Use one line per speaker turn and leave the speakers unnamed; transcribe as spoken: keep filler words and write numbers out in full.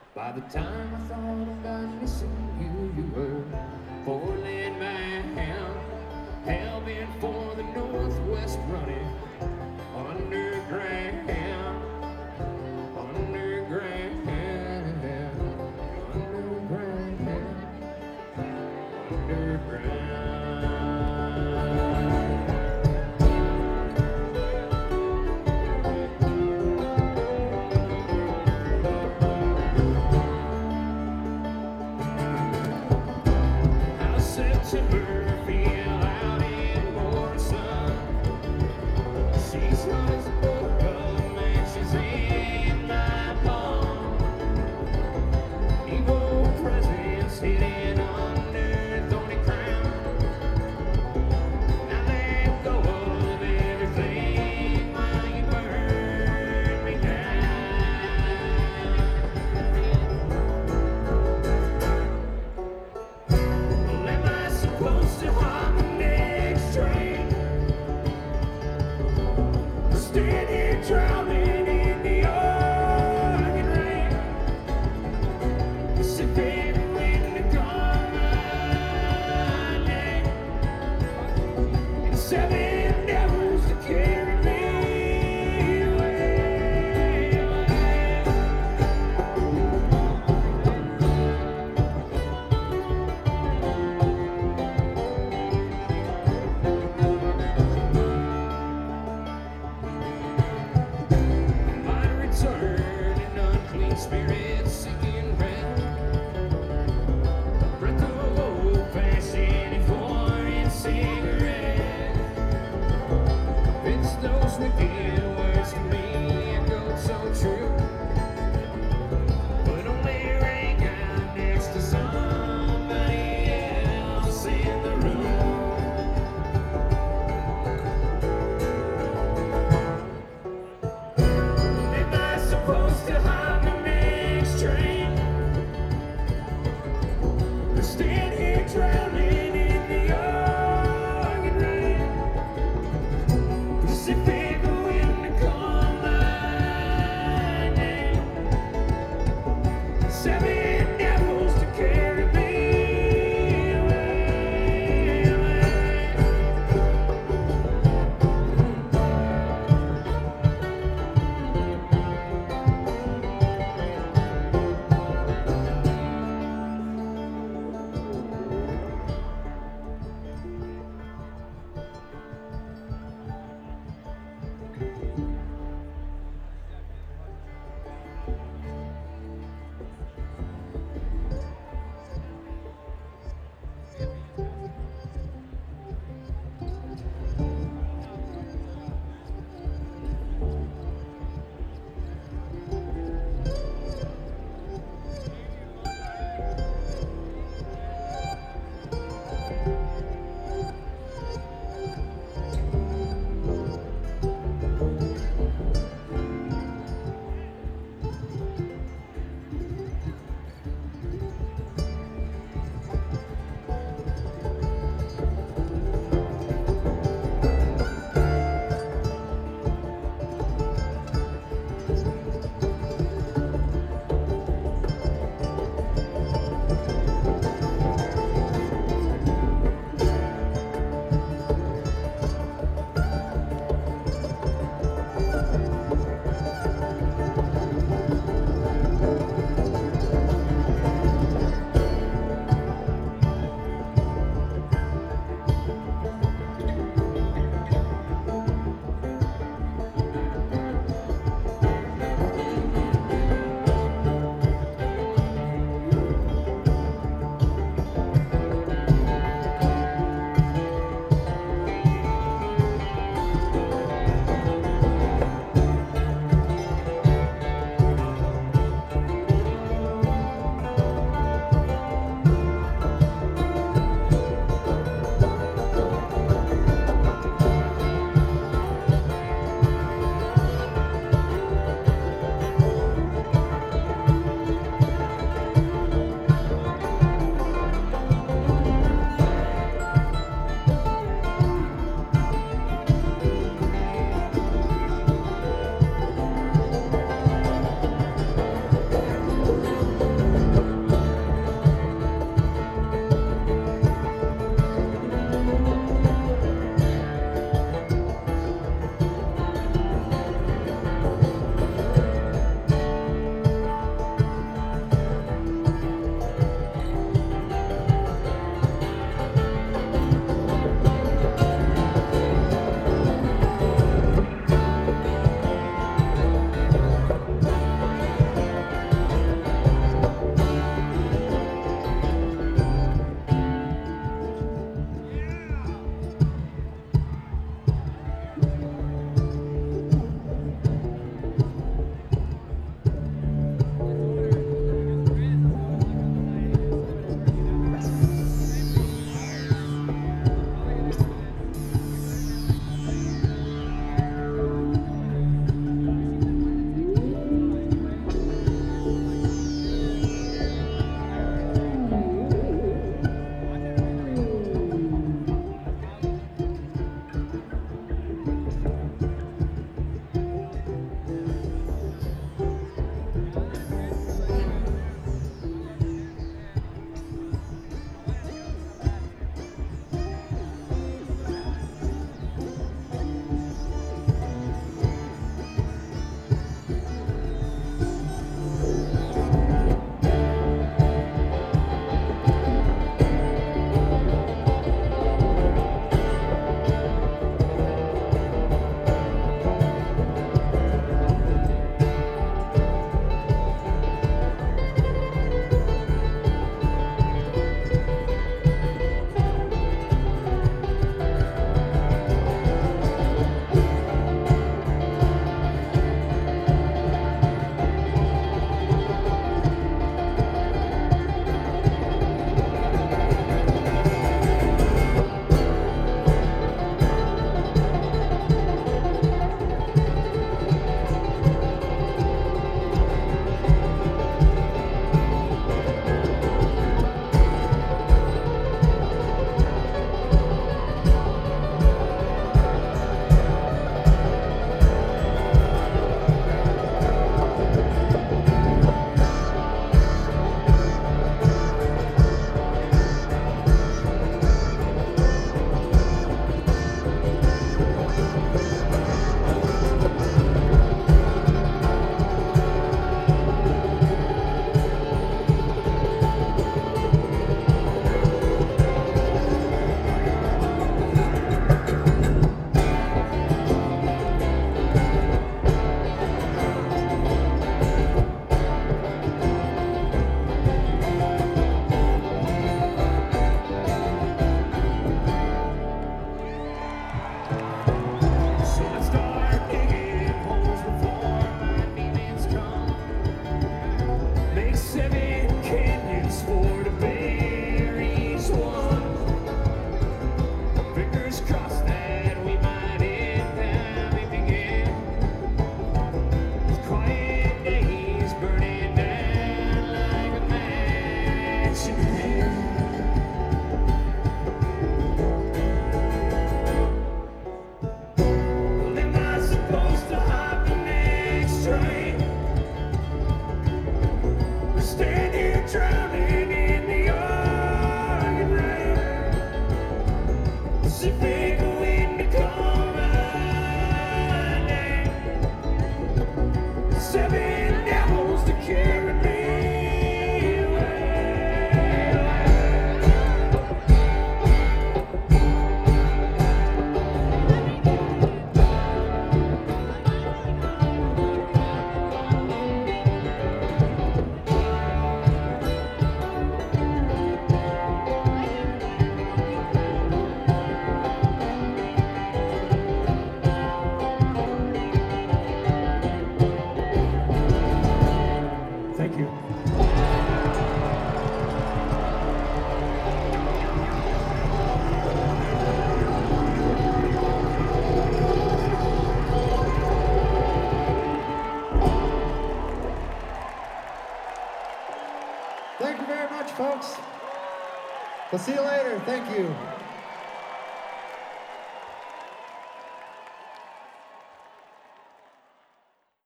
By the time I thought about missing you, you were four-lane man, hell-bent for the Northwest running underground, underground, underground, underground. How September feel out in Morrison. She's hot as a book of matches in my palm. Evil presence hidden under thorny crown. I let go of everything while you burn me down. Well, am I supposed to hop the next train? Stand here drowning in the Oregon rain. Pacific wind to call my name. And seven devils to carry me away, away. Might return in unclean spirits, seeking rest. A breath of old-fashioned and foreign cigarette. It's those wicked words to me echoed so true, but only rang out next to somebody else in the room. Am I supposed to hop the next train? Or stand here drowning in the Oregon rain? Pacific wind to call my name. Seven devils to carry me away, away. Seven canyons for the berries one. Fingers crossed that we might end having again. Quiet days burning down like a match in hand. Well, am I supposed to hop the next train? Or stand here drowning in the Oregon rain? Pacific wind to come running. Seven devils to carry me away. Thank you.
Thank you very much, folks. We'll see you later. Thank you.